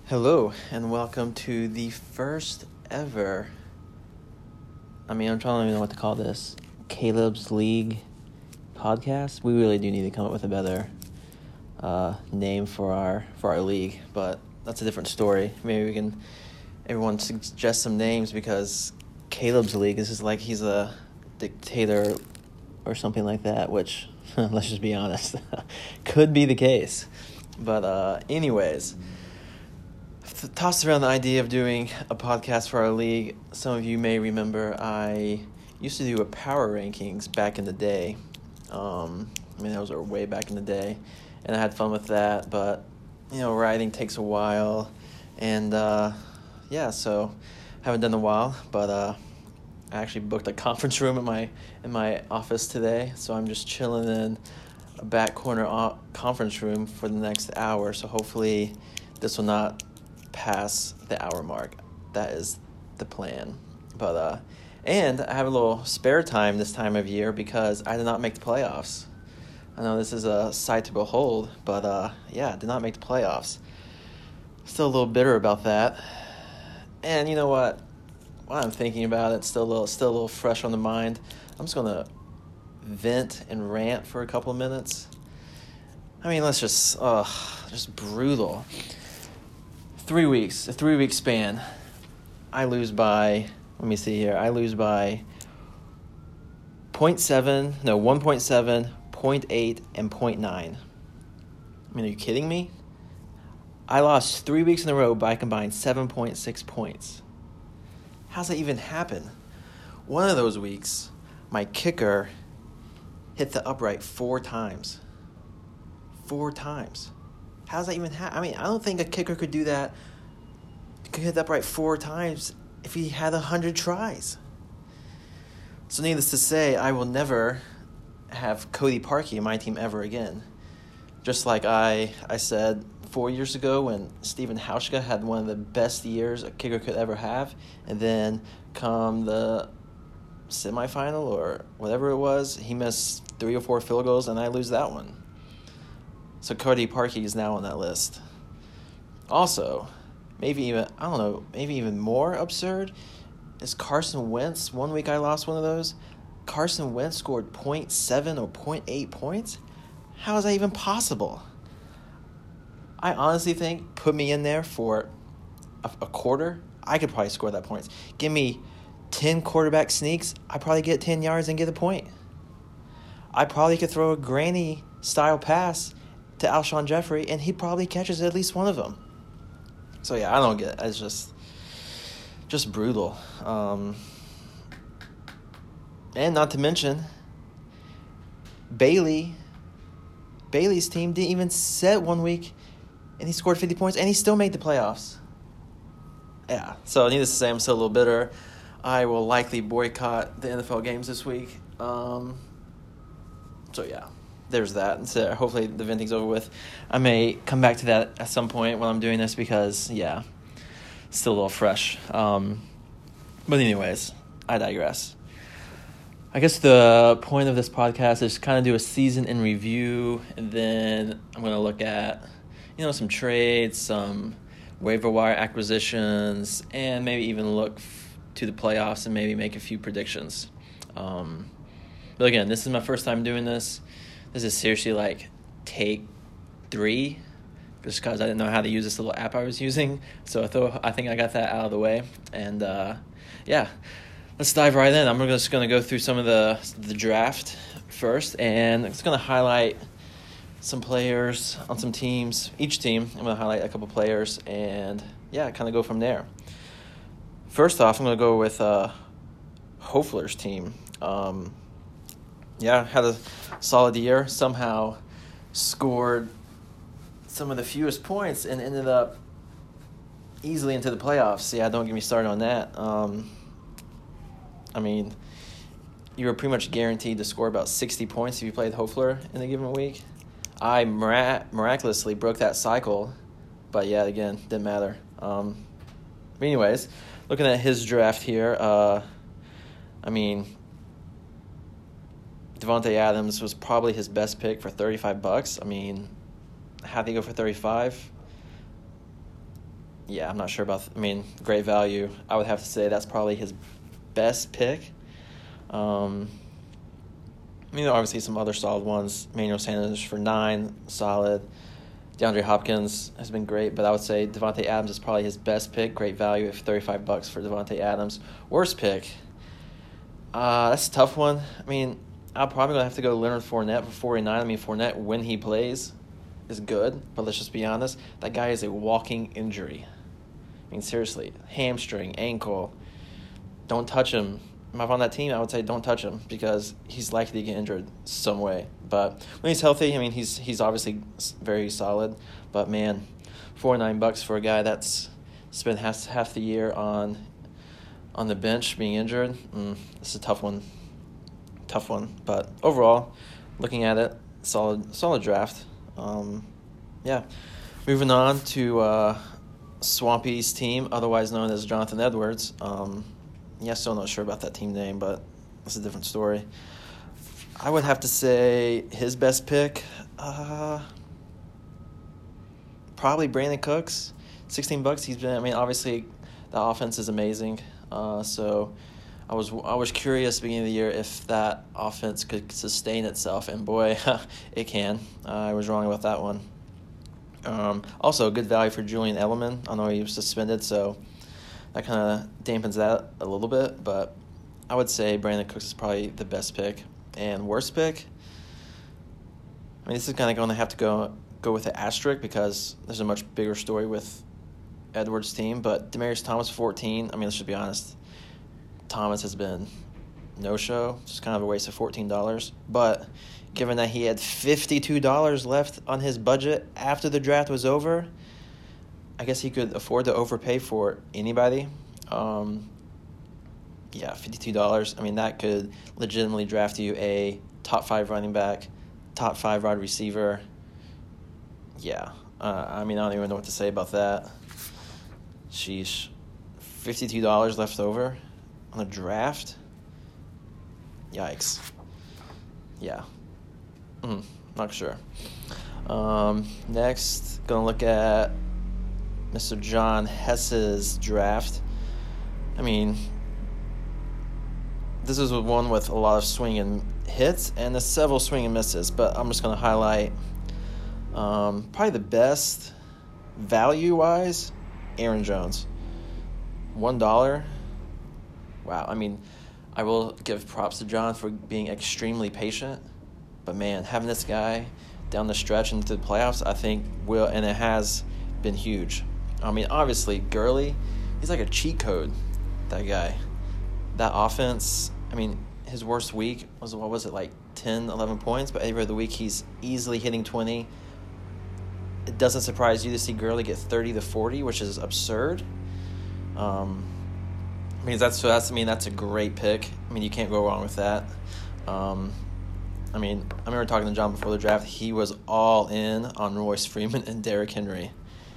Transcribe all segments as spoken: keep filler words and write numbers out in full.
Hello, and welcome to the first ever, I mean, I'm trying to even know what to call this, Caleb's League podcast. We really do need to come up with a better uh, name for our for our league, but that's a different story. Maybe we can, everyone suggest some names, because Caleb's League is just like he's a dictator or something like that, which, let's just be honest, could be the case. But uh, anyways... tossed around the idea of doing a podcast for our league. Some of you may remember I used to do a power rankings back in the day. Um, I mean, those were way back in the day, and I had fun with that. But you know, writing takes a while, and uh, yeah, so haven't done in a while. But uh, I actually booked a conference room in my in my office today, so I'm just chilling in a back corner o- conference room for the next hour. So hopefully, this will not pass the hour mark. That is the plan. But uh and I have a little spare time this time of year because I did not make the playoffs. I know this is a sight to behold, but uh yeah, I did not make the playoffs. Still a little bitter about that. And you know what? While I'm thinking about it, still a little still a little fresh on the mind, I'm just gonna vent and rant for a couple of minutes. I mean, let's just uh just brutal. Three weeks, a three-week span, I lose by, let me see here, I lose by zero point seven, no, one point seven, zero point eight, and zero point nine. I mean, are you kidding me? I lost three weeks in a row by a combined seven point six points. How's that even happen? One of those weeks, my kicker hit the upright four times. Four times. How does that even happen? I mean, I don't think a kicker could do that, could hit the upright four times if he had one hundred tries. So needless to say, I will never have Cody Parkey in my team ever again. Just like I, I said four years ago when Stephen Hauschka had one of the best years a kicker could ever have, and then come the semifinal or whatever it was, he missed three or four field goals, and I lose that one. So Cody Parkey is now on that list. Also, maybe even, I don't know, maybe even more absurd is Carson Wentz. One week I lost one of those. Carson Wentz scored zero point seven or zero point eight points? How is that even possible? I honestly think put me in there for a, a quarter, I could probably score that points. Give me ten quarterback sneaks, I probably get ten yards and get a point. I probably could throw a granny-style pass to Alshon Jeffrey, and he probably catches at least one of them. So, yeah, I don't get it. It's just, just brutal. Um, and not to mention, Bailey, Bailey's team didn't even set one week, and he scored fifty points, and he still made the playoffs. Yeah, so needless to say, I'm still a little bitter. I will likely boycott the N F L games this week. Um, so, yeah. There's that. So hopefully the venting's over with. I may come back to that at some point when I'm doing this because, yeah, still a little fresh. Um, but anyways, I digress. I guess the point of this podcast is kind of do a season in review, and then I'm going to look at, you know, some trades, some waiver wire acquisitions, and maybe even look f- to the playoffs and maybe make a few predictions. Um, but again, this is my first time doing this. This is seriously like take three, just because I didn't know how to use this little app I was using. So I thought I think I got that out of the way, and uh, yeah, let's dive right in. I'm just going to go through some of the the draft first, and I'm just going to highlight some players on some teams. Each team, I'm going to highlight a couple players, and yeah, kind of go from there. First off, I'm going to go with uh, Hofler's team. Um, Yeah, had a solid year. Somehow scored some of the fewest points and ended up easily into the playoffs. Yeah, don't get me started on that. Um, I mean, you were pretty much guaranteed to score about sixty points if you played Hofler in a given week. I mirac- miraculously broke that cycle, but yeah, again, didn't matter. Um, but anyways, looking at his draft here, uh, I mean, Devontae Adams was probably his best pick for thirty-five bucks. I mean, how did he go for thirty-five? yeah, I'm not sure about, I mean, great value. I would have to say that's probably his best pick. Um, I mean, obviously some other solid ones. Emmanuel Sanders for nine, solid. DeAndre Hopkins has been great, but I would say Devontae Adams is probably his best pick. Great value at thirty-five bucks for Devontae Adams. Worst pick, uh, that's a tough one. I mean, I'm probably going to have to go Leonard Fournette for forty-nine. I mean, Fournette, when he plays, is good, but let's just be honest. That guy is a walking injury. I mean, seriously, hamstring, ankle. Don't touch him. If I'm on that team, I would say don't touch him because he's likely to get injured some way. But when he's healthy, I mean, he's he's obviously very solid. But, man, forty-nine bucks for a guy that's spent half, half the year on on the bench being injured, mm, it's a tough one. Tough one. But overall, looking at it, solid solid draft. Um, yeah. Moving on to uh, Swampy's team, otherwise known as Jonathan Edwards. Um Yeah, still not sure about that team name, but that's a different story. I would have to say his best pick, uh, probably Brandon Cooks. sixteen bucks. He's been. I mean, obviously, the offense is amazing. Uh, so, I was I was curious at the beginning of the year if that offense could sustain itself, and boy, it can. Uh, I was wrong about that one. Um, also, good value for Julian Edelman. I know he was suspended, so that kind of dampens that a little bit, but I would say Brandon Cooks is probably the best pick. And worst pick, I mean, this is kind of going to have to go go with an asterisk because there's a much bigger story with Edwards' team, but Demaryius Thomas, fourteen. I mean, let's just be honest. Thomas has been no-show. It's kind of a waste of fourteen dollars. But given that he had fifty-two dollars left on his budget after the draft was over, I guess he could afford to overpay for anybody. Um, yeah, fifty-two dollars. I mean, that could legitimately draft you a top five running back, top five wide receiver. Yeah. Uh, I mean, I don't even know what to say about that. Sheesh. fifty-two dollars left over on a draft? Yikes. Yeah. Mm, not sure. Um, next, going to look at Mister John Hess's draft. I mean, this is one with a lot of swing and hits and there's several swing and misses, but I'm just going to highlight um, probably the best value-wise, Aaron Jones. One dollar. Wow. I mean, I will give props to John for being extremely patient, but man, having this guy down the stretch into the playoffs, I think will, and it has been huge. I mean, obviously, Gurley, he's like a cheat code, that guy. That offense, I mean, his worst week was, what was it, like ten, eleven points? But every other week, he's easily hitting twenty. It doesn't surprise you to see Gurley get thirty to forty, which is absurd. Um, I mean, that's, so that's, I mean, that's a great pick. I mean, you can't go wrong with that. Um, I mean, I remember talking to John before the draft. He was all in on Royce Freeman and Derrick Henry.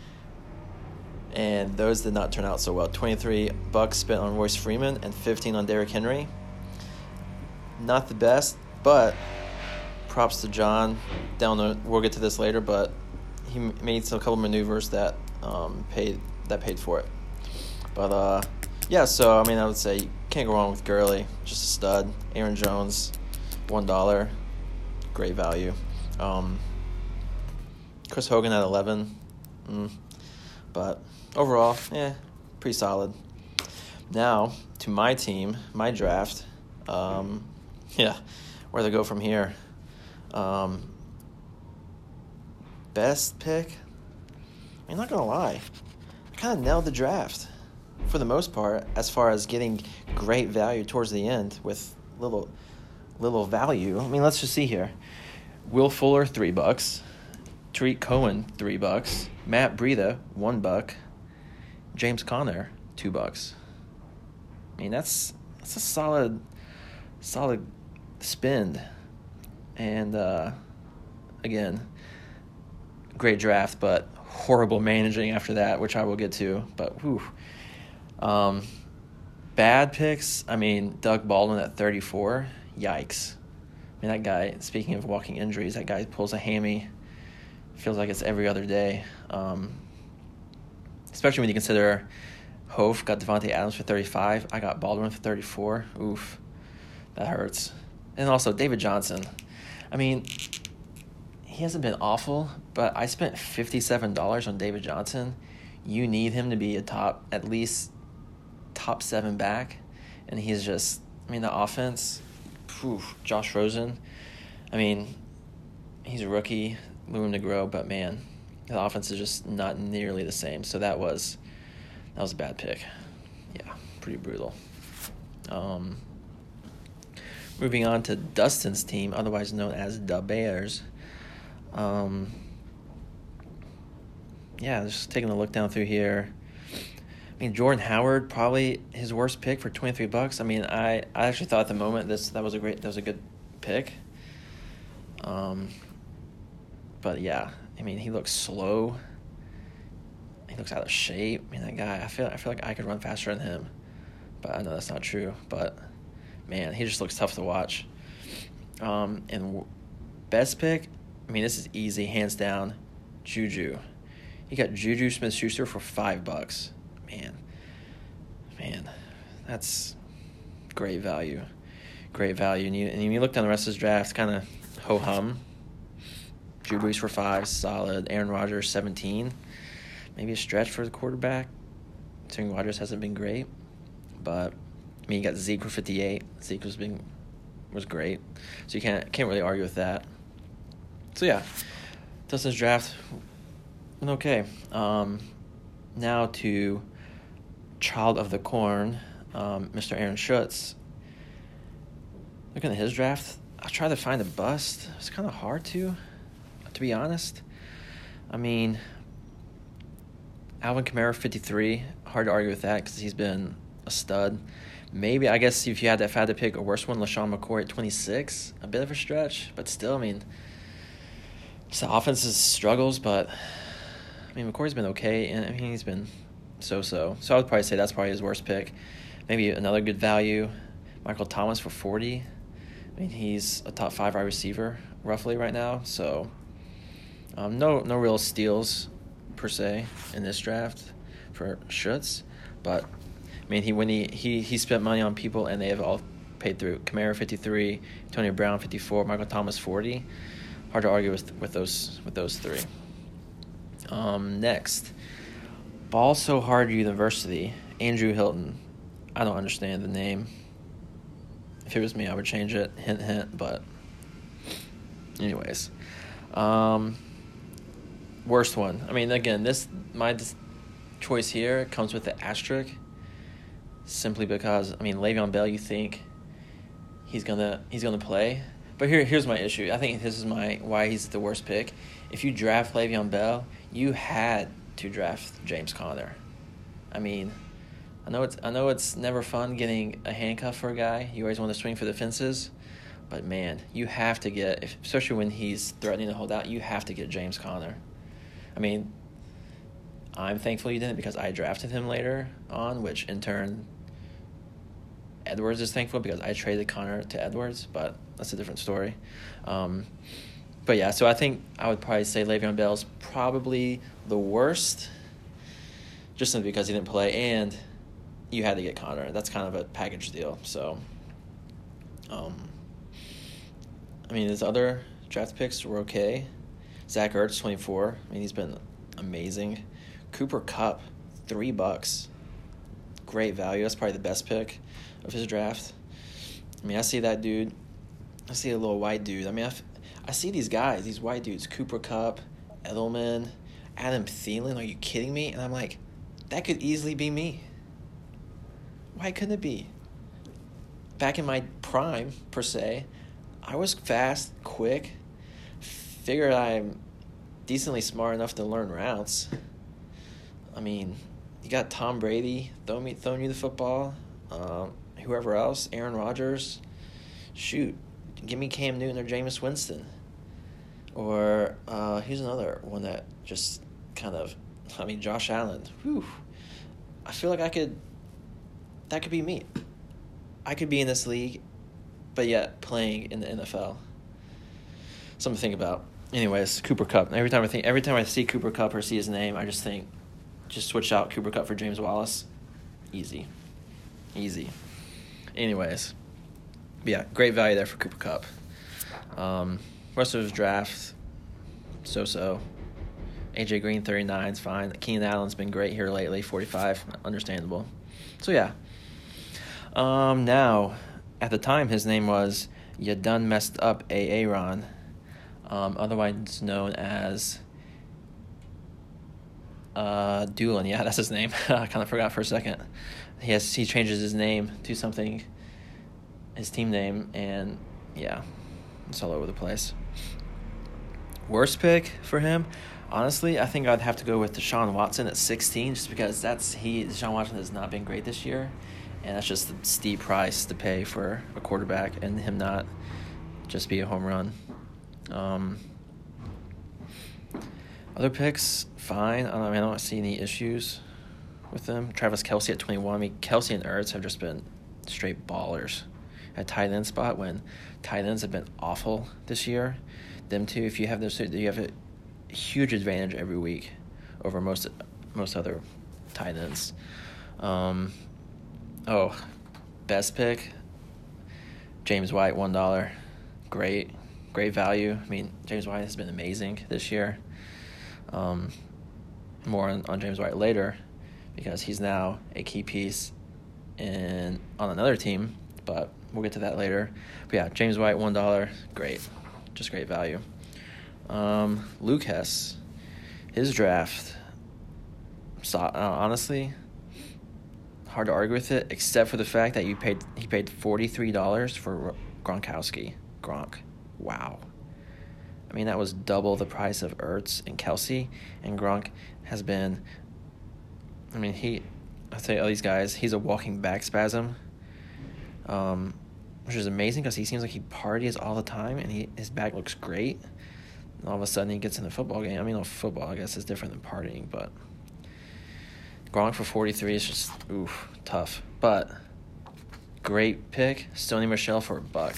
And those did not turn out so well. twenty-three bucks spent on Royce Freeman and fifteen on Derrick Henry. Not the best, but props to John. Down the, we'll get to this later, but he made some, a couple maneuvers that um, paid that paid for it. But uh, yeah, so I mean, I would say you can't go wrong with Gurley, just a stud. Aaron Jones, one dollar, great value. Um, Chris Hogan at eleven, mm, but overall, yeah, pretty solid. Now to my team, my draft. Um, yeah, where to go from here? Um, best pick? I'm not gonna lie, I kind of nailed the draft for the most part, as far as getting great value towards the end with little, little value. I mean, let's just see here. Will Fuller, three bucks. Tariq Cohen, three bucks. Matt Breida, one buck. James Conner, two bucks. I mean, that's that's a solid, solid spend. And uh, again, great draft, but horrible managing after that, which I will get to. But whew. Um, bad picks. I mean, Doug Baldwin at thirty-four. Yikes. I mean, that guy, speaking of walking injuries, that guy pulls a hammy. Feels like it's every other day. Um, especially when you consider Hof got Devontae Adams for thirty-five. I got Baldwin for thirty-four. Oof, that hurts. And also David Johnson. I mean, he hasn't been awful, but I spent fifty-seven dollars on David Johnson. You need him to be a top, at least top seven back. And he's just, I mean, the offense, whew, Josh Rosen. I mean, he's a rookie, room to grow, but man, the offense is just not nearly the same. So that was, that was a bad pick. Yeah, pretty brutal. Um, moving on to Dustin's team, otherwise known as the Bears. Um, yeah, just taking a look down through here. I mean, Jordan Howard, probably his worst pick for twenty-three bucks. I mean, I, I actually thought at the moment this that was a great that was a good pick. Um, but yeah, I mean, he looks slow. He looks out of shape. I mean, that guy. I feel I feel like I could run faster than him, but I know that's not true. But man, he just looks tough to watch. Um, and best pick. I mean, this is easy, hands down. Juju. He got Juju Smith-Schuster for five bucks. Man, man, that's great value, great value. And you, and you look down the rest of his draft, kind of ho-hum. Drew Brees for five, solid. Aaron Rodgers, seventeen. Maybe a stretch for the quarterback. Considering Rodgers hasn't been great. But, I mean, you got Zeke for fifty-eight. Zeke was being, was great. So you can't can't really argue with that. So, yeah, Dustin's draft went okay. Um, now to Child of the Corn, um, Mister Aaron Schutz. Looking at his draft, I tried to find a bust. It's kind of hard to, to be honest. I mean, Alvin Kamara, fifty-three. Hard to argue with that because he's been a stud. Maybe, I guess, if you had, to, if I had to pick a worse one, LaShawn McCoy at twenty-six. A bit of a stretch, but still, I mean, it's the offense's struggles, but, I mean, McCoy's been okay, and I mean, he's been so-so. So I would probably say that's probably his worst pick. Maybe another good value, Michael Thomas for forty. I mean, he's a top five wide receiver roughly right now. So um, no no real steals per se in this draft for Schutz. But, I mean, he when he, he, he spent money on people and they have all paid through. Kamara, fifty-three. Antonio Brown, fifty-four. Michael Thomas, forty. Hard to argue with, with those with those three. Um, next. Ball So Hard University, Andrew Hilton. I don't understand the name. If it was me, I would change it. Hint, hint. But anyways. Um, worst one. I mean, again, this my choice here comes with the asterisk. Simply because, I mean, Le'Veon Bell, you think he's gonna he's gonna play. But here here's my issue. I think this is my why he's the worst pick. If you draft Le'Veon Bell, you had to draft James Conner. I mean, I know it's I know it's never fun getting a handcuff for a guy. You always want to swing for the fences, but man, you have to get, if, especially when he's threatening to hold out, you have to get James Conner. I mean, I'm thankful you didn't because I drafted him later on, which in turn, Edwards is thankful because I traded Conner to Edwards, but that's a different story. Um, But yeah, so I think I would probably say Le'Veon Bell's probably the worst, just simply because he didn't play, and you had to get Conner. That's kind of a package deal. So, um, I mean, his other draft picks were okay. Zach Ertz, twenty-four. I mean, he's been amazing. Cooper Kupp, three bucks. Great value. That's probably the best pick of his draft. I mean, I see that dude. I see a little white dude. I mean, I I see these guys, these white dudes, Cooper Kupp, Edelman, Adam Thielen. Are you kidding me? And I'm like, that could easily be me. Why couldn't it be? Back in my prime, per se, I was fast, quick, figured I'm decently smart enough to learn routes. I mean, you got Tom Brady throwing, me, throwing you the football, um, whoever else, Aaron Rodgers. Shoot. Give me Cam Newton or Jameis Winston. Or uh, here's another one that just kind of, I mean, Josh Allen. Whew. I feel like I could, that could be me. I could be in this league, but yet playing in the N F L. Something to think about. Anyways, Cooper Kupp. Every time I think, every time I see Cooper Kupp or see his name, I just think, just switch out Cooper Kupp for James Wallace. Easy. Easy. Anyways. Yeah, great value there for Cooper Kupp. Um, rest of his draft, so-so. A J Green, thirty-nine is fine. Keenan Allen's been great here lately, forty-five, understandable. So, yeah. Um, now, at the time, his name was Ya Done Messed Up Aaron, um, otherwise known as uh, Doolin. Yeah, that's his name. I kind of forgot for a second. He has he changes his name to something, his team name, and yeah, it's all over the place. Worst pick for him, honestly, I think I'd have to go with Deshaun Watson at sixteen, just because that's he. Deshaun Watson has not been great this year, and that's just a steep price to pay for a quarterback, and him not just be a home run. Um, other picks, fine. I don't, I, mean, I don't see any issues with them. Travis Kelce at twenty-one. I mean, Kelce and Ertz have just been straight ballers at tight end spot when tight ends have been awful this year. Them two, if you have those two, you have a huge advantage every week over most most other tight ends. Um, oh, best pick, James White, one dollar. Great, great value. I mean, James White has been amazing this year. Um, more on, on James White later, because he's now a key piece in on another team, but we'll get to that later. But yeah, James White, one dollar, great, just great value. Um, Luke Hess, his draft, so, uh, honestly, hard to argue with it, except for the fact that you paid he paid forty-three dollars for Gronkowski. Gronk, wow. I mean, that was double the price of Ertz and Kelce, and Gronk has been, I mean, he, I'll tell you, all these guys, he's a walking back spasm, um, which is amazing because he seems like he parties all the time, and he his back looks great. And all of a sudden, he gets in the football game. I mean, no, football, I guess, is different than partying, but Gronk for forty-three is just, oof, tough. But great pick, Sony Michel for a buck.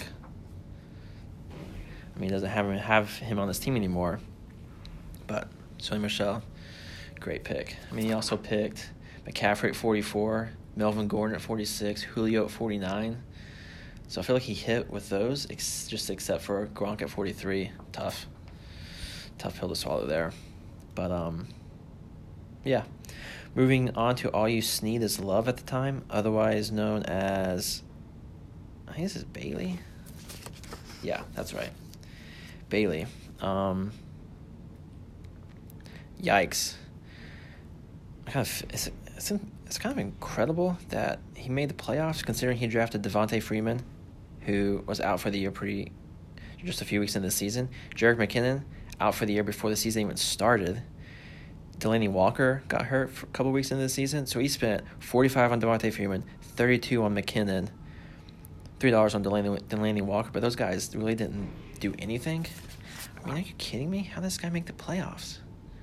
I mean, he doesn't have him, have him on his team anymore. But Sony Michel, great pick. I mean, he also picked McCaffrey at forty-four, Melvin Gordon at forty-six, Julio at forty-nine. So I feel like he hit with those, ex- just except for Gronk at forty-three. Tough. Tough pill to swallow there. But, um, yeah. Moving on to All You Sneed Is Love at the time, otherwise known as, I think this is Bailey. Yeah, that's right. Bailey. Um, yikes. Kind of, it's, it's, it's kind of incredible that he made the playoffs, considering he drafted Devontae Freeman, who was out for the year pretty just a few weeks into the season. Jerick McKinnon, out for the year before the season even started. Delaney Walker got hurt for a couple weeks into the season, so he spent forty-five on Devontae Freeman, thirty-two on McKinnon, three dollars on Delaney, Delaney Walker, but those guys really didn't do anything. I mean, are you kidding me? How did this guy make the playoffs?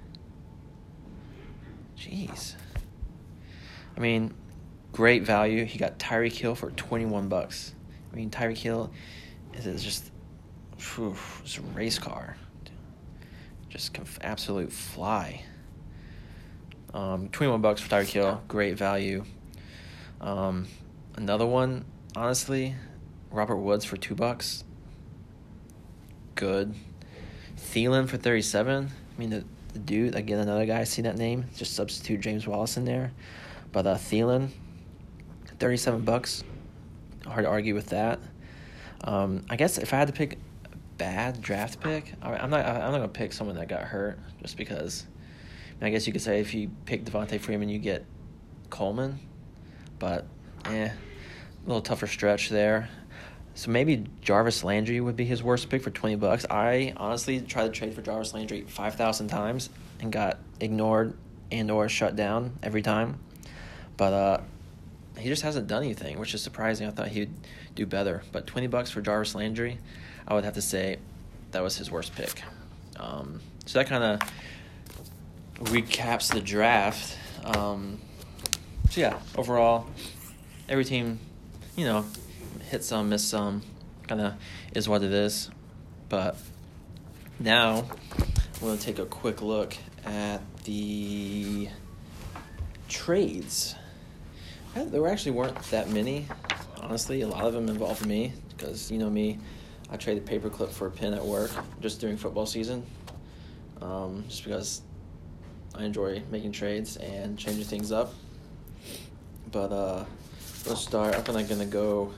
Jeez. I mean, great value. He got Tyreek Hill for twenty-one bucks. I mean, Tyreek Hill is, is just, whew, it's a race car. Just conf- absolute fly. Um, twenty-one bucks for Tyreek Hill, great value. Um, another one, honestly, Robert Woods for two bucks, good. Thielen for thirty-seven. I mean, the, the dude, again, another guy, I see that name, just substitute James Wallace in there. But uh, Thielen, thirty-seven bucks, hard to argue with that. Um, I guess if I had to pick a bad draft pick, I, I'm not. I'm not gonna pick someone that got hurt, just because. I guess you could say if you pick Devontae Freeman, you get Coleman. But, eh, a little tougher stretch there. So maybe Jarvis Landry would be his worst pick for twenty bucks. I honestly tried to trade for Jarvis Landry five thousand times and got ignored and or shut down every time. But uh, he just hasn't done anything, which is surprising. I thought he'd do better. But twenty bucks for Jarvis Landry, I would have to say that was his worst pick. Um, so that kind of recaps the draft. Um, so yeah, overall, every team, you know, hit some, miss some, kind of is what it is. But now, I'm going to take a quick look at the trades. There actually weren't that many, honestly. A lot of them involved me because, you know me, I traded paperclip for a pen at work just during football season, um, just because I enjoy making trades and changing things up. But uh, let's start. I'm gonna gonna go,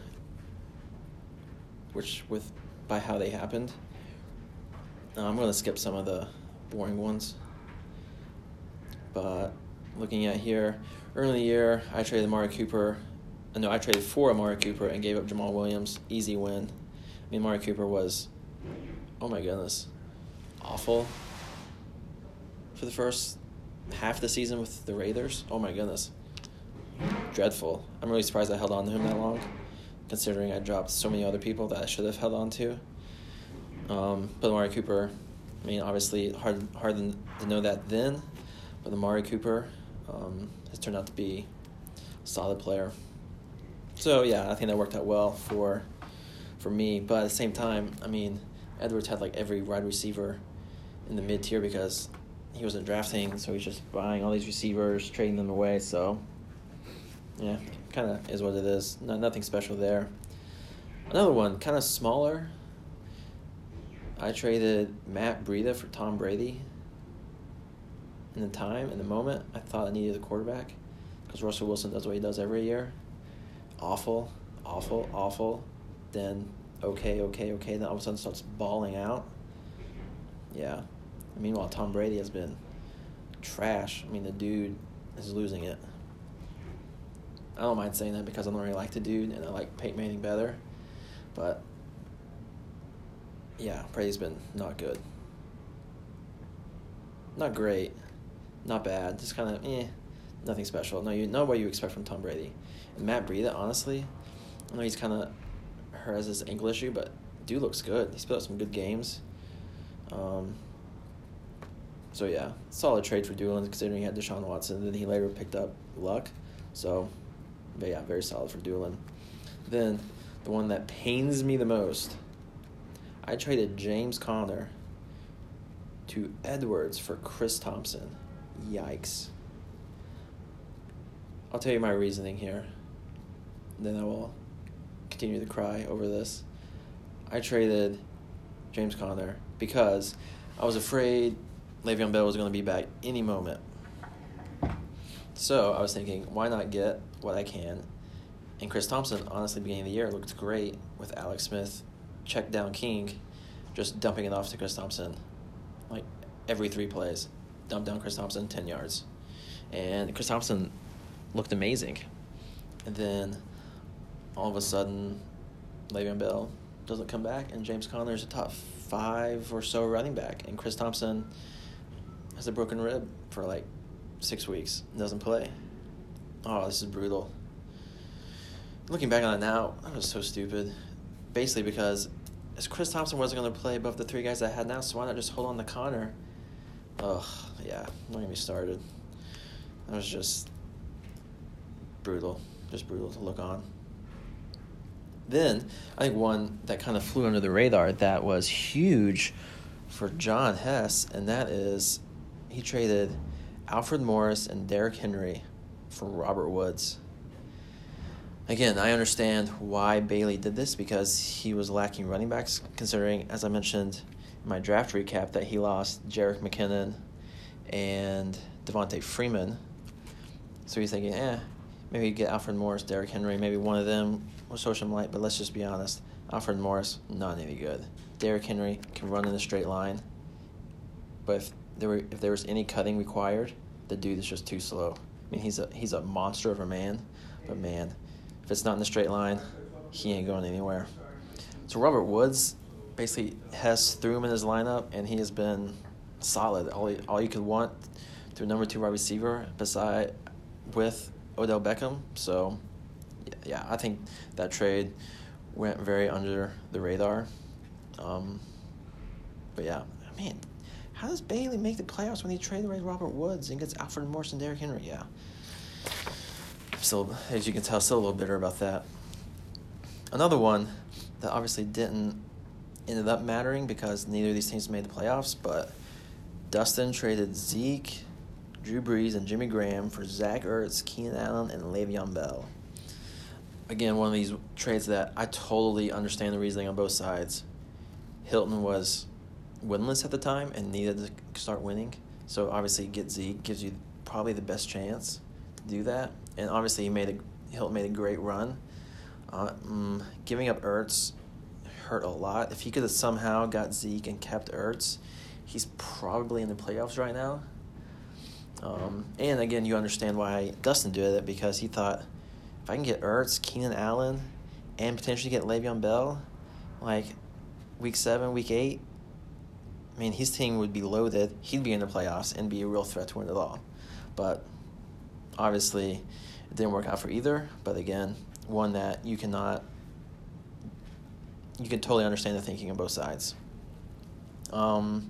which with by how they happened. Uh, I'm gonna skip some of the boring ones. But looking at here, early in the year, I traded Amari Cooper. No, I traded for Amari Cooper and gave up Jamal Williams. Easy win. I mean, Amari Cooper was, oh my goodness, awful for the first half of the season with the Raiders. Oh my goodness, dreadful. I'm really surprised I held on to him that long, considering I dropped so many other people that I should have held on to. Um, but Amari Cooper, I mean, obviously hard hard to know that then, but Amari Cooper um, has turned out to be a solid player. So yeah, I think that worked out well for for me. But at the same time, I mean, Edwards had like every wide receiver in the mid tier because he wasn't drafting, so he's just buying all these receivers, trading them away. So yeah, kind of is what it is. No, nothing special there. Another one, kind of smaller. I traded Matt Breida for Tom Brady. In the time, in the moment, I thought I needed a quarterback because Russell Wilson does what he does every year. Awful, awful, awful. Then okay, okay, okay. Then all of a sudden starts balling out. Yeah. Meanwhile, Tom Brady has been trash. I mean, the dude is losing it. I don't mind saying that because I don't really like the dude and I like Peyton Manning better. But yeah, Brady's been not good. Not great. Not bad. Just kind of, eh, nothing special. No, you know what you expect from Tom Brady. And Matt Breida, honestly, I know he's kind of has this ankle issue, but dude looks good. He's put up some good games. Um. So, yeah, solid trade for Doolin considering he had Deshaun Watson, and then he later picked up Luck. So, but yeah, very solid for Doolin. Then, the one that pains me the most, I traded James Conner to Edwards for Chris Thompson. Yikes. I'll tell you my reasoning here. Then I will continue to cry over this. I traded James Conner because I was afraid Le'Veon Bell was going to be back any moment. So I was thinking, why not get what I can? And Chris Thompson, honestly, beginning of the year, looked great with Alex Smith, check down King, just dumping it off to Chris Thompson. Like, every three plays, dump down Chris Thompson, ten yards. And Chris Thompson looked amazing. And then, all of a sudden, Le'Veon Bell doesn't come back, and James Conner is a top five or so running back. And Chris Thompson has a broken rib for like six weeks and doesn't play. Oh, this is brutal. Looking back on it now, that was so stupid. Basically because as Chris Thompson wasn't going to play above the three guys I had now, so why not just hold on to Conner? Ugh, yeah, don't get me started. That was just brutal. Just brutal to look on. Then, I think one that kind of flew under the radar that was huge for John Hess, and that is he traded Alfred Morris and Derrick Henry for Robert Woods. Again, I understand why Bailey did this because he was lacking running backs, considering, as I mentioned in my draft recap, that he lost Jerick McKinnon and Devontae Freeman. So he's thinking, eh, maybe get Alfred Morris, Derrick Henry, maybe one of them will show some light, but let's just be honest. Alfred Morris, not any good. Derrick Henry can run in a straight line, but if there were if there was any cutting required, the dude is just too slow. I mean, he's a he's a monster of a man, but man, if it's not in the straight line, he ain't going anywhere. So Robert Woods, basically Hess threw him in his lineup, and he has been solid. All he, all you could want to a number two wide receiver beside with Odell Beckham. So yeah, I think that trade went very under the radar. Um, but yeah, I mean, how does Bailey make the playoffs when he traded away Robert Woods and gets Alfred Morris and Derrick Henry? Yeah. Still, as you can tell, still a little bitter about that. Another one that obviously didn't ended up mattering because neither of these teams made the playoffs, but Dustin traded Zeke, Drew Brees, and Jimmy Graham for Zach Ertz, Keenan Allen, and Le'Veon Bell. Again, one of these trades that I totally understand the reasoning on both sides. Hilton was winless at the time and needed to start winning. So obviously get Zeke gives you probably the best chance to do that. And obviously he made a Hilton made a great run. Uh, mm, giving up Ertz hurt a lot. If he could have somehow got Zeke and kept Ertz, he's probably in the playoffs right now. Um, and again, you understand why Dustin did it, because he thought, if I can get Ertz, Keenan Allen, and potentially get Le'Veon Bell, like week seven, week eight, I mean, his team would be loaded. He'd be in the playoffs and be a real threat to win it all. But obviously, it didn't work out for either. But again, one that you cannot, you can totally understand the thinking on both sides. Um,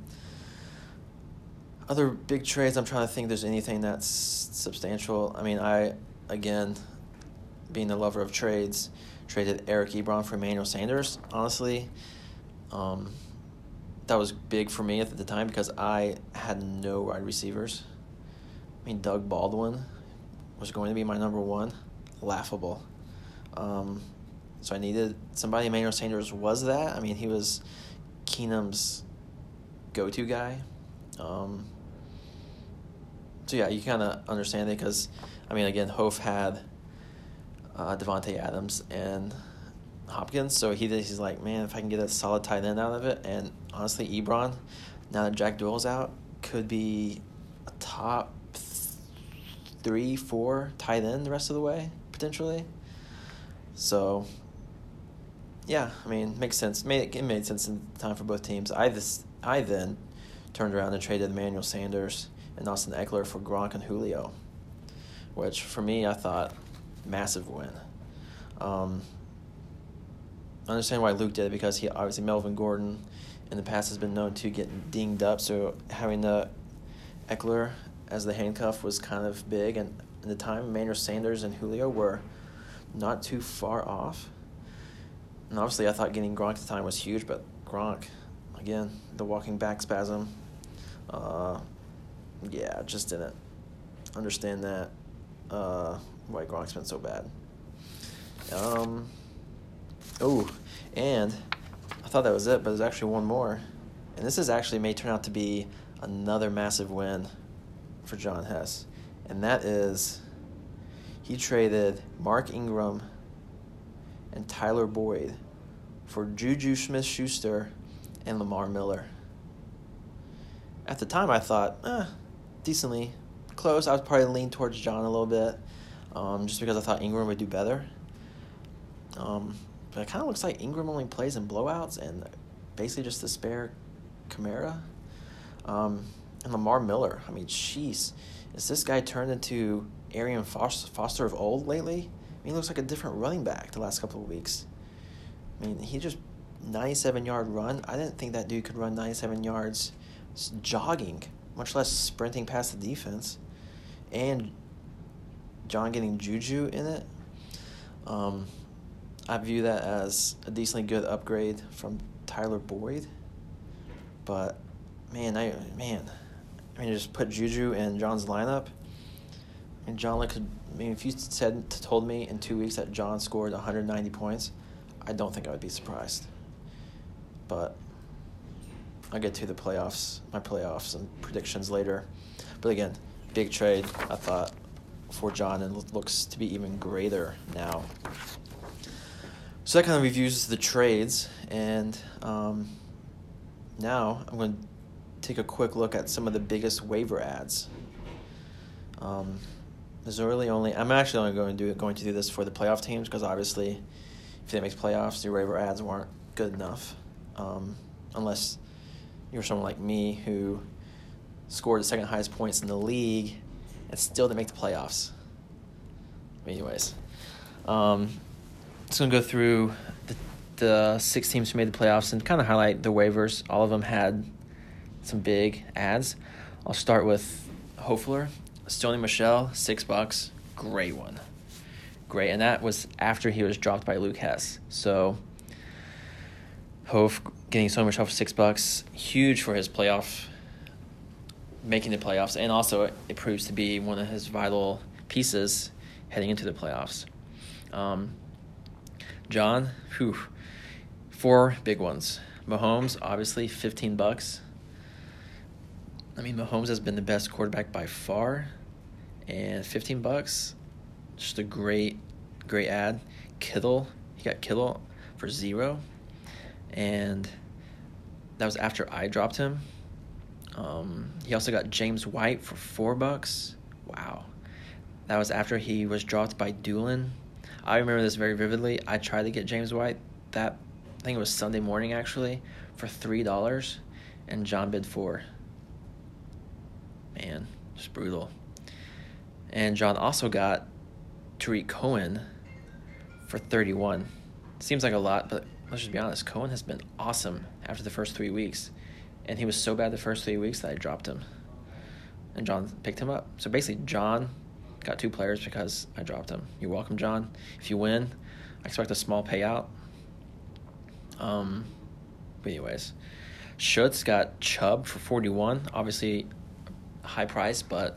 other big trades, I'm trying to think if there's anything that's substantial. I mean, I, again, being a lover of trades, traded Eric Ebron for Emmanuel Sanders. Honestly, um, that was big for me at the time because I had no wide receivers. I mean, Doug Baldwin was going to be my number one. Laughable. Um, so I needed somebody. Emmanuel Sanders was that. I mean, he was Keenum's go-to guy. Um, so, yeah, you kind of understand it because, I mean, again, Hof had uh, Devontae Adams and Hopkins, so he he's like, man, if I can get a solid tight end out of it. And honestly, Ebron, now that Jack Doyle's out, could be a top three, four tight end the rest of the way, potentially. So, yeah, I mean, makes sense. Made it made sense in time for both teams. I this I then turned around and traded Emmanuel Sanders and Austin Eckler for Gronk and Julio, which for me I thought massive win. Um, I understand why Luke did it because he obviously Melvin Gordon in the past has been known to get dinged up, so having the Eckler as the handcuff was kind of big. And at the time, Emmanuel Sanders and Julio were not too far off. And obviously, I thought getting Gronk at the time was huge, but Gronk, again, the walking back spasm, uh, yeah, just didn't understand that uh, why Gronk's been so bad. Um. Oh, and I thought that was it, but there's actually one more. And this is actually may turn out to be another massive win for John Hess. And that is he traded Mark Ingram and Tyler Boyd for Juju Smith-Schuster and Lamar Miller. At the time, I thought, eh, decently close. I was probably lean towards John a little bit, um, just because I thought Ingram would do better. Um... But it kind of looks like Ingram only plays in blowouts and basically just the spare Kamara. Um, and Lamar Miller, I mean, jeez. Is this guy turned into Arian Foster of old lately? I mean, he looks like a different running back the last couple of weeks. I mean, he just ninety-seven-yard run. I didn't think that dude could run ninety-seven yards jogging, much less sprinting past the defense. And John getting Juju in it. Um... I view that as a decently good upgrade from Tyler Boyd. But, man, I man, I mean, just put Juju in John's lineup. I mean, John could, I mean, if you said told me in two weeks that John scored one hundred ninety points, I don't think I would be surprised. But I'll get to the playoffs, my playoffs and predictions later. But again, big trade, I thought, for John, and looks to be even greater now. So that kind of reviews the trades, and um, now I'm going to take a quick look at some of the biggest waiver ads. Um, there's really only I'm actually only going to do going to do this for the playoff teams because obviously, if they make playoffs, your waiver ads weren't good enough, um, unless you're someone like me who scored the second highest points in the league and still didn't make the playoffs. Anyways. Um, Just going to go through the, the six teams who made the playoffs and kind of highlight the waivers. All of them had some big ads. I'll start with Hofler. Stoney Michel, six bucks. Great one. Great. And that was after he was dropped by Luke Hess. So, Hof getting Stoney Michel for six bucks. Huge for his playoff making the playoffs, and also it proves to be one of his vital pieces heading into the playoffs. Um, John, whew, four big ones. Mahomes, obviously, fifteen bucks. I mean, Mahomes has been the best quarterback by far, and fifteen bucks, just a great, great ad. Kittle, he got Kittle for zero, and that was after I dropped him. Um, he also got James White for four bucks. Wow, that was after he was dropped by Doolin. I remember this very vividly. I tried to get James White that I think it was Sunday morning actually for three dollars, and John bid four. Man, just brutal. And John also got Tariq Cohen for thirty-one. Seems like a lot, but let's just be honest. Cohen has been awesome after the first three weeks. And he was so bad the first three weeks that I dropped him. And John picked him up. So basically, John got two players because I dropped him. You're welcome, John. If you win, I expect a small payout. Um, but anyways, Schutz got Chubb for forty-one. Obviously, high price, but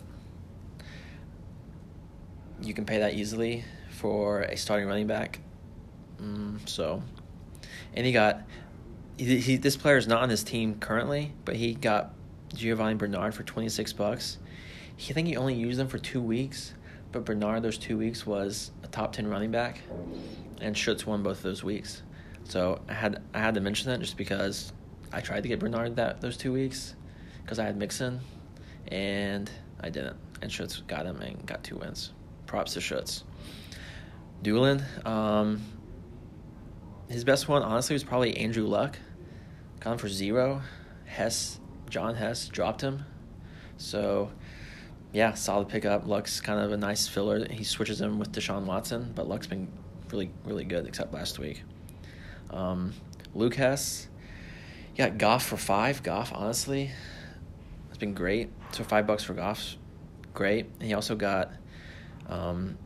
you can pay that easily for a starting running back. Mm, so, and he got he, he this player is not on his team currently, but he got Giovanni Bernard for twenty-six bucks. He, I think he only used them for two weeks, but Bernard those two weeks was a top ten running back, and Schutz won both of those weeks. So I had I had to mention that just because I tried to get Bernard that those two weeks because I had Mixon, and I didn't. And Schutz got him and got two wins. Props to Schutz. Doolin, um, his best one honestly was probably Andrew Luck. Got him for zero. Hess, John Hess dropped him. So yeah, solid pickup. Luck's kind of a nice filler. He switches him with Deshaun Watson, but Luck's been really, really good except last week. Um, Luke Hess, yeah, Goff for five. Goff, honestly, has been great. So five bucks for Goff's great. And he also got um,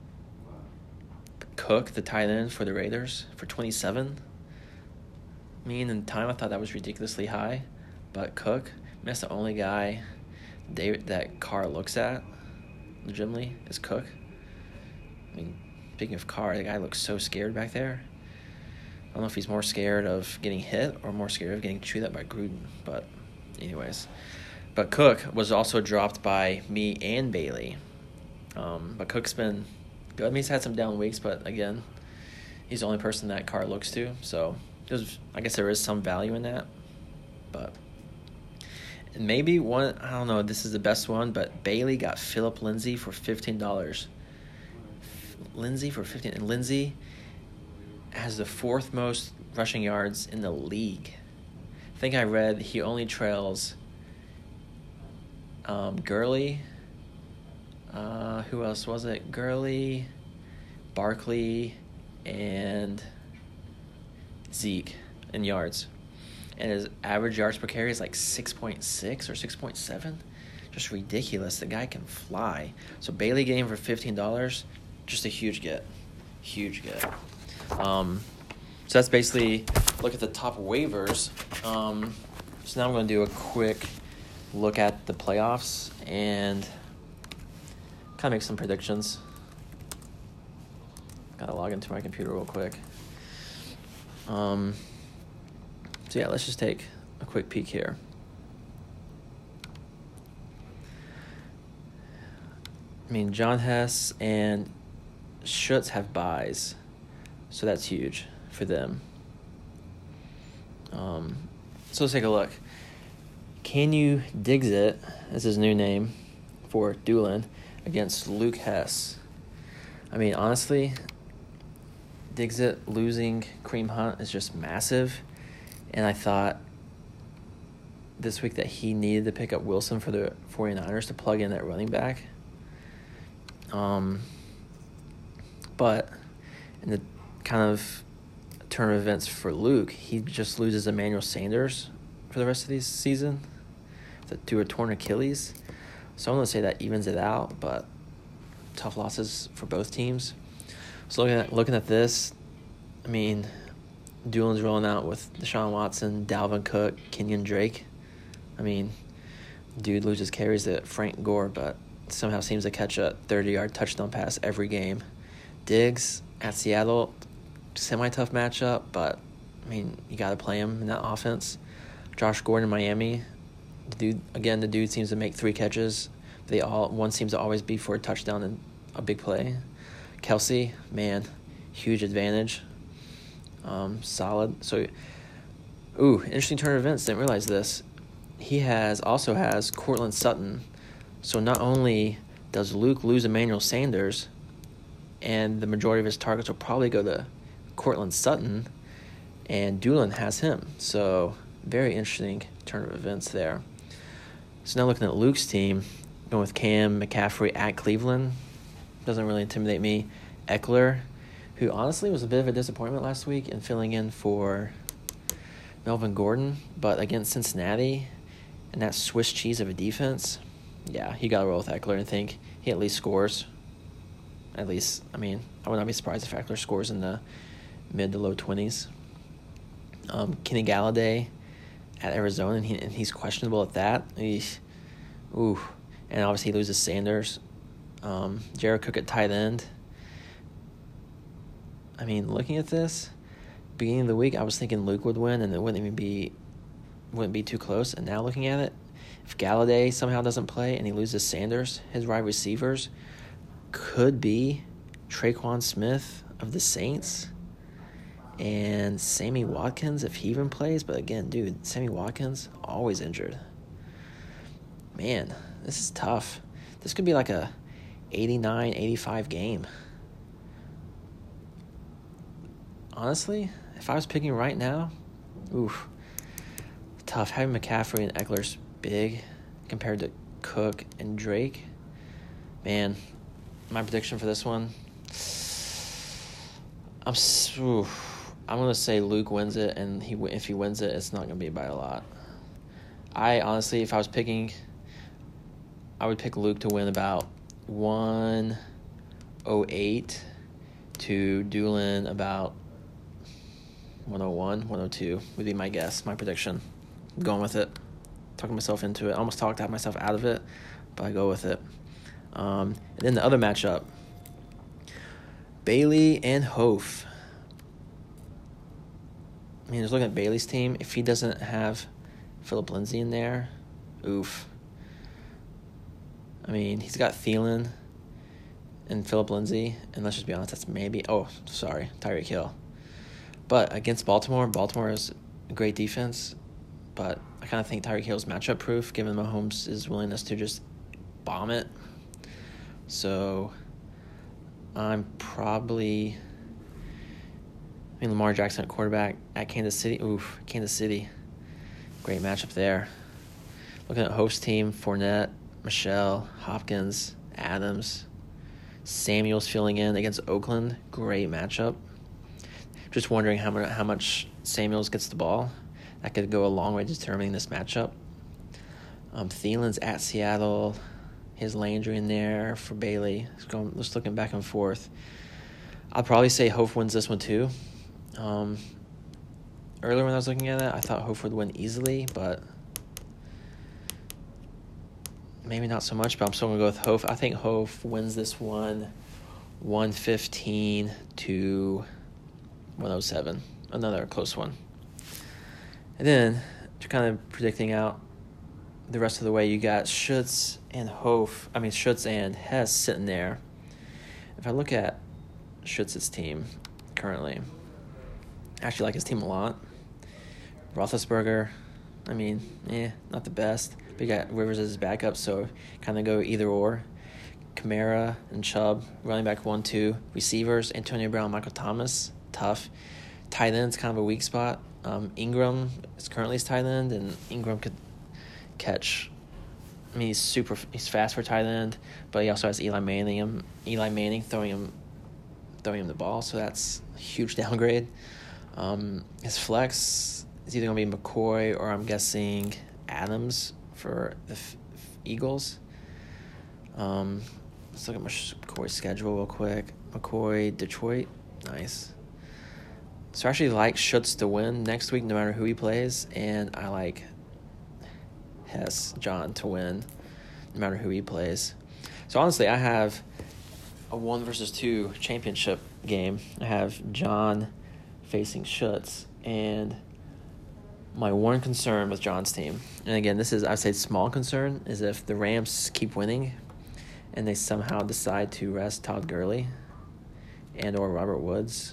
Cook, the tight end for the Raiders, for twenty-seven. I mean, in time I thought that was ridiculously high, but Cook, I mean, that's the only guy David, that Carr looks at, legitimately, is Cook. I mean, speaking of Carr, the guy looks so scared back there. I don't know if he's more scared of getting hit or more scared of getting chewed up by Gruden, but anyways. But Cook was also dropped by me and Bailey. Um, but Cook's been good. I mean, he's had some down weeks, but again, he's the only person that Carr looks to. So there's, I guess there is some value in that. But maybe one, I don't know, this is the best one, but Bailey got Phillip Lindsay for fifteen dollars. Lindsay for fifteen dollars. And Lindsay has the fourth most rushing yards in the league. I think I read he only trails um, Gurley. Uh, who else was it? Gurley, Barkley, and Zeke in yards. And his average yards per carry is like six point six or six point seven. Just ridiculous. The guy can fly. So Bailey getting him for fifteen dollars, just a huge get. Huge get. Um, so that's basically look at the top waivers. Um, so now I'm going to do a quick look at the playoffs and kind of make some predictions. Got to log into my computer real quick. Um, so yeah, let's just take a quick peek here. I mean, John Hess and Schutz have buys, so that's huge for them. Um, so let's take a look. Can you Diggs it, as his new name for Doolin, against Luke Hess? I mean, honestly, Diggs it losing Kareem Hunt is just massive. And I thought this week that he needed to pick up Wilson for the 49ers to plug in that running back. Um, but in the kind of turn of events for Luke, he just loses Emmanuel Sanders for the rest of the season to a torn Achilles. So I'm going to say that evens it out, but tough losses for both teams. So looking at, looking at this, I mean, Doolin's rolling out with Deshaun Watson, Dalvin Cook, Kenyon Drake. I mean, dude loses carries to Frank Gore, but somehow seems to catch a thirty-yard touchdown pass every game. Diggs at Seattle, semi-tough matchup, but, I mean, you got to play him in that offense. Josh Gordon in Miami, the dude again, the dude seems to make three catches. They all One seems to always be for a touchdown and a big play. Kelsey, man, huge advantage. Um, solid. So, ooh, interesting turn of events. Didn't realize this. He has also has Courtland Sutton. So not only does Luke lose Emmanuel Sanders, and the majority of his targets will probably go to Courtland Sutton, and Doolin has him. So very interesting turn of events there. So now looking at Luke's team, going with Cam McCaffrey at Cleveland. Doesn't really intimidate me. Eckler, who honestly was a bit of a disappointment last week in filling in for Melvin Gordon, but against Cincinnati and that Swiss cheese of a defense, yeah, you got to roll with Eckler and think he at least scores. At least, I mean, I would not be surprised if Eckler scores in the mid to low twenties. Um, Kenny Galladay at Arizona, and, he, and he's questionable at that. Eesh. Ooh. And obviously he loses Sanders. Um, Jared Cook at tight end. I mean, looking at this, beginning of the week, I was thinking Luke would win, and it wouldn't even be wouldn't be too close. And now looking at it, if Galladay somehow doesn't play and he loses Sanders, his wide receivers could be Traquan Smith of the Saints and Sammy Watkins if he even plays. But again, dude, Sammy Watkins always injured. Man, this is tough. This could be like a eighty-nine eighty-five game. Honestly, if I was picking right now, oof, tough. Having McCaffrey and Eckler's big compared to Cook and Drake. Man, my prediction for this one, I'm oof, I'm gonna say Luke wins it, and he if he wins it, it's not gonna be by a lot. I honestly, if I was picking, I would pick Luke to win about one oh eight to Doolin about one oh one, one oh two would be my guess, my prediction. I'm going with it. Talking myself into it. I almost talked myself out of it, but I go with it. Um, and then the other matchup, Bailey and Hof. I mean, just looking at Bailey's team, if he doesn't have Phillip Lindsay in there, oof. I mean, he's got Thielen and Phillip Lindsay, and let's just be honest, that's maybe, oh, sorry, Tyreek Hill. But against Baltimore, Baltimore is a great defense, but I kind of think Tyreek Hill's matchup proof, given Mahomes' willingness to just bomb it. So I'm probably, I mean, Lamar Jackson at quarterback at Kansas City. Oof, Kansas City. Great matchup there. Looking at host team, Fournette, Michelle, Hopkins, Adams, Samuels filling in against Oakland. Great matchup. Just wondering how much, how much Samuels gets the ball. That could go a long way to determining this matchup. Um, Thielen's at Seattle. His Landry in there for Bailey. It's going, just looking back and forth. I'll probably say Hof wins this one too. Um, earlier when I was looking at it, I thought Hof would win easily, but maybe not so much. But I'm still going to go with Hof. I think Hof wins this one one fifteen to one oh seven. Another close one. And then, to kind of predicting out the rest of the way, you got Schutz and Hof, I mean Schutz and Hess sitting there. If I look at Schutz's team currently, I actually like his team a lot. Roethlisberger, I mean, eh, not the best. But you got Rivers as his backup, so kind of go either or. Kamara and Chubb, running back one, two. Receivers, Antonio Brown, Michael Thomas, tough. Tight end's kind of a weak spot. Um, Ingram is currently his tight end, and Ingram could catch. I mean, he's super. He's fast for tight end, but he also has Eli Manning. Eli Manning throwing him, throwing him the ball, so that's a huge downgrade. Um, his flex is either going to be McCoy or I'm guessing Adams for the F- Eagles. Um, let's look at McCoy's schedule real quick. McCoy, Detroit, nice. So I actually like Schutz to win next week, no matter who he plays, and I like Hess, John to win, no matter who he plays. So honestly, I have a one versus two championship game. I have John facing Schutz, and my one concern with John's team, and again, this is, I would say small concern, is if the Rams keep winning and they somehow decide to rest Todd Gurley and or Robert Woods,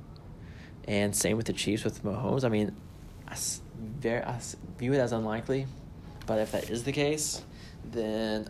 and same with the Chiefs with Mahomes. I mean, I, very, I view it as unlikely, but if that is the case, then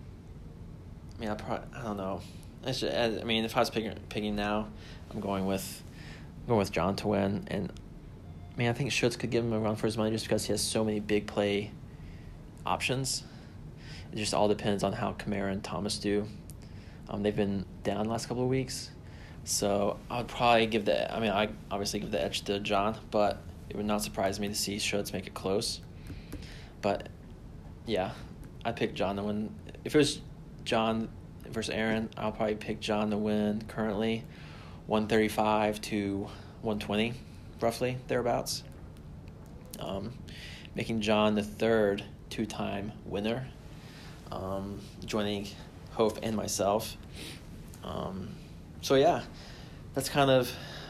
I mean, I, probably, I don't know. It's just, I mean, if I was picking, picking now, I'm going with going with John to win, and I mean, I think Schutz could give him a run for his money just because he has so many big play options. It just all depends on how Kamara and Thomas do. Um, they've been down the last couple of weeks, so I would probably give the. I mean, I obviously give the edge to John, but it would not surprise me to see Schutz make it close. But yeah, I'd pick John to win. If it was John versus Aaron, I'll probably pick John to win currently, one thirty-five to one twenty, roughly, thereabouts. Um, making John the third two-time winner, um, joining Hope and myself. Um, so yeah, that's kind of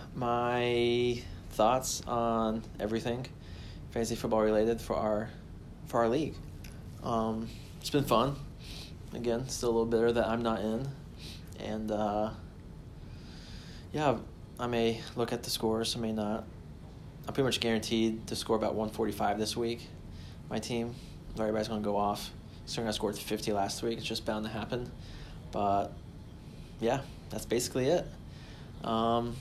my thoughts on everything fantasy football related for our for our league. Um, it's been fun. Again, still a little bitter that I'm not in. And, uh, yeah, I may look at the scores. I may not. I'm pretty much guaranteed to score about one forty-five this week, my team. Everybody's going to go off. Considering I scored fifty last week, it's just bound to happen. But, yeah, that's basically it. Um,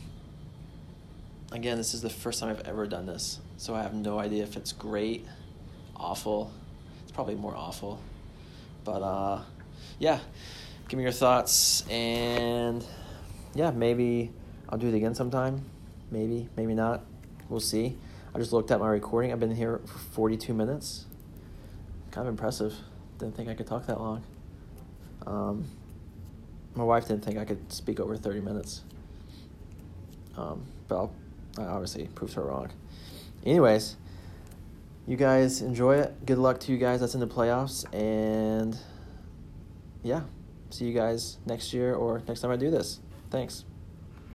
again, this is the first time I've ever done this, so I have no idea if it's great, awful. It's probably more awful. But, uh, yeah, give me your thoughts, and, yeah, maybe I'll do it again sometime. Maybe, maybe not. We'll see. I just looked at my recording. I've been here for forty-two minutes. Kind of impressive. Didn't think I could talk that long. Um, my wife didn't think I could speak over thirty minutes. Um, but I'll, I obviously proved her wrong. Anyways, you guys enjoy it. Good luck to you guys that's in the playoffs. And, yeah, see you guys next year or next time I do this. Thanks.